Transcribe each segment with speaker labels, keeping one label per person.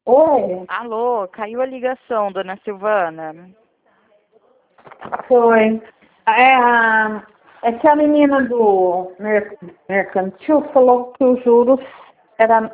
Speaker 1: Oi,
Speaker 2: Alô, caiu a ligação, dona Silvana.
Speaker 1: foi. É que a menina do mercantil falou que os juros era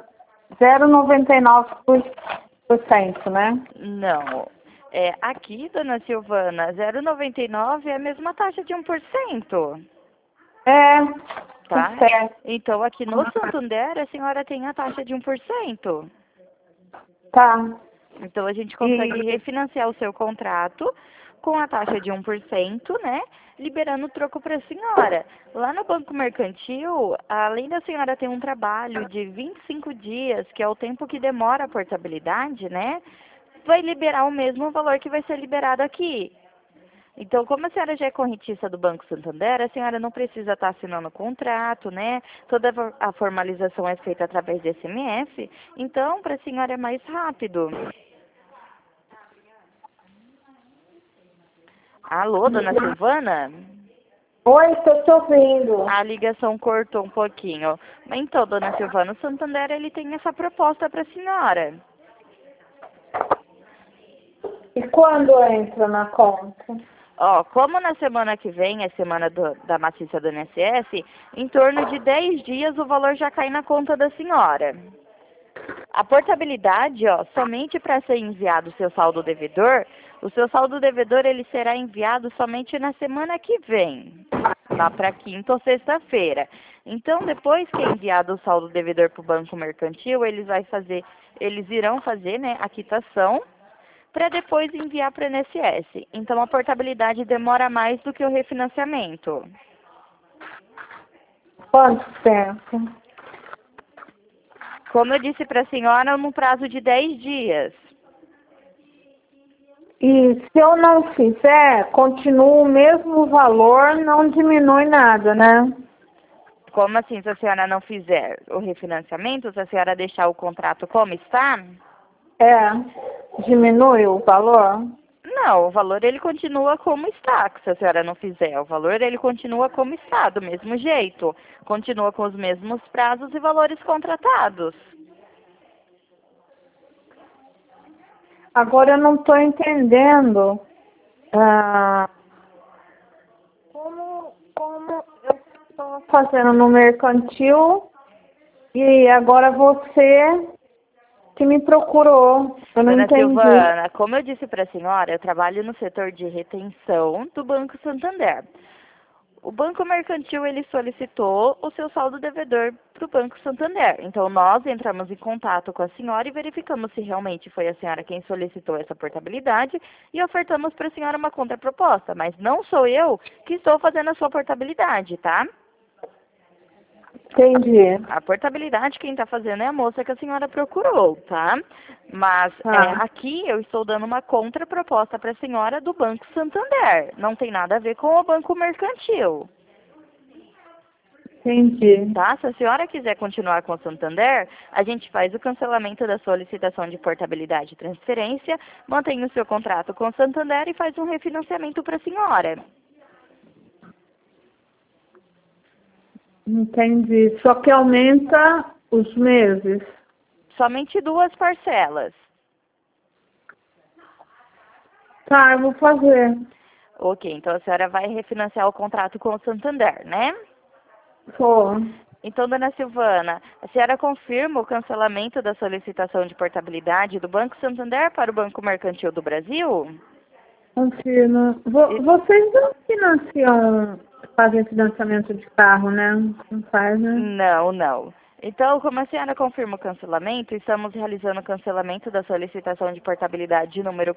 Speaker 1: 0,99%, né?
Speaker 2: Não. Aqui, dona Silvana, 0,99 é a mesma taxa de 1%,
Speaker 1: É, tá
Speaker 2: tá?
Speaker 1: certo.
Speaker 2: Então, aqui no Santander, a senhora tem a taxa de 1%.
Speaker 1: Tá.
Speaker 2: Então, a gente consegue
Speaker 1: E
Speaker 2: refinanciar o seu contrato com a taxa de 1%, né? Liberando o troco para a senhora. Lá no Banco Mercantil, além da senhora ter um trabalho de 25 dias, que é o tempo que demora a portabilidade, né? Vai liberar o mesmo valor que vai ser liberado aqui. Então, como a senhora já é correntista do Banco Santander, a senhora não precisa estar assinando o contrato, né? Toda a formalização é feita através de SMS. Então, para a senhora é mais rápido. Alô, dona Silvana?
Speaker 1: oi, tô te ouvindo.
Speaker 2: A ligação cortou um pouquinho. Então, dona Silvana, o Santander ele tem essa proposta para a senhora.
Speaker 1: E quando entra na conta?
Speaker 2: Ó, como na semana que vem é semana da maciça do INSS, em torno de 10 dias o valor já cai na conta da senhora. A portabilidade, ó, somente para ser enviado o seu saldo devedor, o seu saldo devedor ele será enviado somente na semana que vem, lá para quinta ou sexta-feira. Então, depois que é enviado o saldo devedor para o Banco Mercantil, eles irão fazer, né, a quitação para depois enviar para o INSS. Então, a portabilidade demora mais do que o refinanciamento.
Speaker 1: Quanto tempo?
Speaker 2: Como eu disse para a senhora, no prazo de 10 dias.
Speaker 1: E se eu não fizer, continua o mesmo valor, não diminui nada, né?
Speaker 2: Como assim, se a senhora não fizer o refinanciamento, se a senhora deixar o contrato como está?
Speaker 1: Diminui o valor?
Speaker 2: Não, o valor ele continua como está, se a senhora não fizer. O valor ele continua como está, do mesmo jeito. Continua com os mesmos prazos e valores contratados.
Speaker 1: Agora eu não estou entendendo ah, como eu estou fazendo no mercantil e agora você que me procurou. Eu não
Speaker 2: Dona
Speaker 1: entendi.
Speaker 2: Silvana, como eu disse para a senhora, eu trabalho no setor de retenção do Banco Santander. O Banco Mercantil ele solicitou o seu saldo devedor para o Banco Santander. Então nós entramos em contato com a senhora e verificamos se realmente foi a senhora quem solicitou essa portabilidade e ofertamos para a senhora uma contraproposta. Mas não sou eu que estou fazendo a sua portabilidade, tá?
Speaker 1: Entendi.
Speaker 2: A portabilidade quem está fazendo é a moça que a senhora procurou, tá? Mas
Speaker 1: Tá,
Speaker 2: aqui eu estou dando uma contraproposta para a senhora do Banco Santander. Não tem nada a ver com o Banco Mercantil.
Speaker 1: entendi.
Speaker 2: Tá? Se a senhora quiser continuar com o Santander, a gente faz o cancelamento da solicitação de portabilidade e transferência, mantém o seu contrato com o Santander e faz um refinanciamento para a senhora.
Speaker 1: Entendi. Só que aumenta os meses.
Speaker 2: Somente 2 parcelas.
Speaker 1: Tá, eu vou fazer.
Speaker 2: Ok, então a senhora vai refinanciar o contrato com o Santander, né?
Speaker 1: Vou.
Speaker 2: Então, dona Silvana, a senhora confirma o cancelamento da solicitação de portabilidade do Banco Santander para o Banco Mercantil do Brasil?
Speaker 1: Confirma.
Speaker 2: E-
Speaker 1: Vocês não financiam, fazem financiamento de carro, né? Não faz, né?
Speaker 2: Não, não. Então, como a senhora confirma o cancelamento, estamos realizando o cancelamento da solicitação de portabilidade de número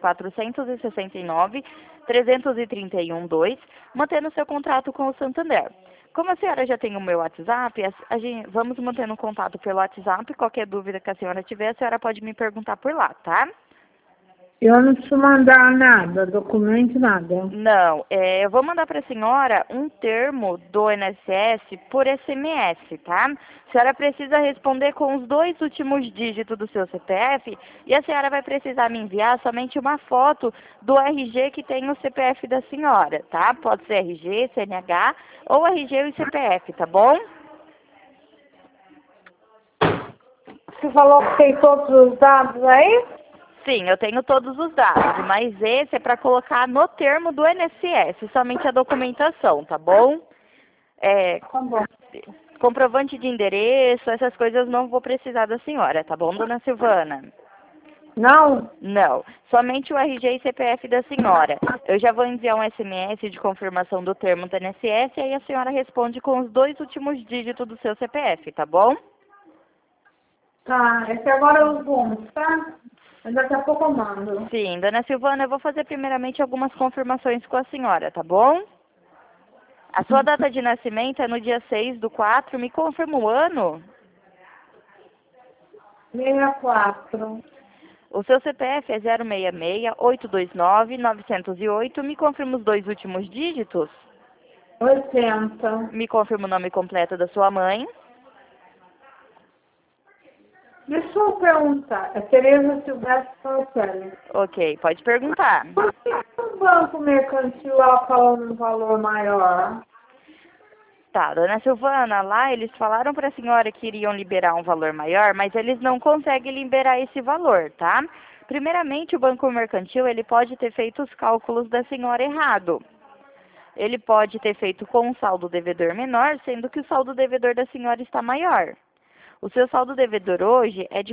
Speaker 2: 469-331-2, mantendo seu contrato com o Santander. Como a senhora já tem o meu WhatsApp, vamos mantendo contato pelo WhatsApp. Qualquer dúvida que a senhora tiver, a senhora pode me perguntar por lá, tá?
Speaker 1: Eu não preciso mandar nada, documento, nada.
Speaker 2: Não, eu vou mandar para a senhora um termo do INSS por SMS, tá? A senhora precisa responder com os 2 últimos dígitos do seu CPF e a senhora vai precisar me enviar somente uma foto do RG que tem o CPF da senhora, tá? Pode ser RG, CNH ou RG e CPF, tá bom?
Speaker 1: Você falou que tem todos os dados aí?
Speaker 2: Sim, eu tenho todos os dados, mas esse é para colocar no termo do INSS, somente a documentação, tá bom?
Speaker 1: Tá bom.
Speaker 2: Comprovante de endereço, essas coisas não vou precisar da senhora, tá bom, dona Silvana?
Speaker 1: Não?
Speaker 2: Não, somente o RG e CPF da senhora. Eu já vou enviar um SMS de confirmação do termo do INSS e aí a senhora responde com os 2 últimos dígitos do seu CPF, tá bom?
Speaker 1: Tá, esse agora é os bons, tá? Mas daqui a pouco eu mando.
Speaker 2: Sim, dona Silvana, eu vou fazer primeiramente algumas confirmações com a senhora, tá bom? A sua data de nascimento é no dia 6/4, me confirma o ano?
Speaker 1: 64.
Speaker 2: O seu CPF é 066-829-908, me confirma os 2 últimos dígitos?
Speaker 1: 80.
Speaker 2: Me confirma o nome completo da sua mãe?
Speaker 1: Deixa eu perguntar. É Tereza Silvestre Tortelli.
Speaker 2: Ok, pode perguntar.
Speaker 1: Por que o Banco Mercantil ela falou um valor maior?
Speaker 2: Tá, dona Silvana, lá eles falaram para a senhora que iriam liberar um valor maior, mas eles não conseguem liberar esse valor, tá? Primeiramente, o Banco Mercantil, ele pode ter feito os cálculos da senhora errado. Ele pode ter feito com um saldo devedor menor, sendo que o saldo devedor da senhora está maior. O seu saldo devedor hoje é de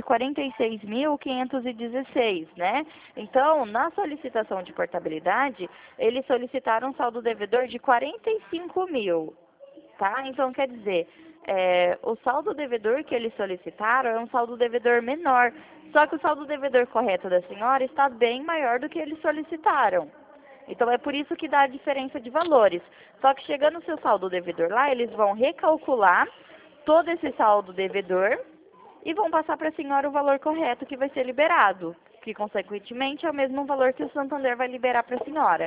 Speaker 2: 46.516, né? Então, na solicitação de portabilidade, eles solicitaram um saldo devedor de 45 mil. Tá? Então, quer dizer, o saldo devedor que eles solicitaram é um saldo devedor menor. Só que o saldo devedor correto da senhora está bem maior do que eles solicitaram. Então, é por isso que dá a diferença de valores. Só que chegando o seu saldo devedor lá, eles vão recalcular todo esse saldo devedor e vão passar para a senhora o valor correto que vai ser liberado, que, consequentemente, é o mesmo valor que o Santander vai liberar para a senhora.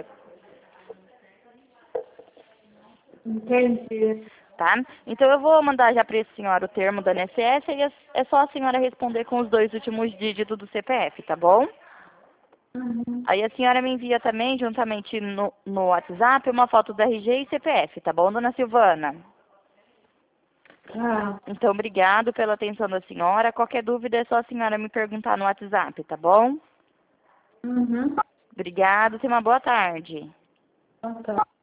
Speaker 1: Entendi.
Speaker 2: Tá? Então eu vou mandar já para a senhora o termo da INSS e é só a senhora responder com os 2 últimos dígitos do CPF, tá bom?
Speaker 1: Uhum.
Speaker 2: Aí a senhora me envia também, juntamente no WhatsApp, uma foto do RG e CPF, tá bom, dona Silvana?
Speaker 1: Ah,
Speaker 2: Então, obrigado pela atenção da senhora. Qualquer dúvida é só a senhora me perguntar no WhatsApp, tá bom?
Speaker 1: uhum.
Speaker 2: Obrigado, tenha uma boa tarde.
Speaker 1: Então tá.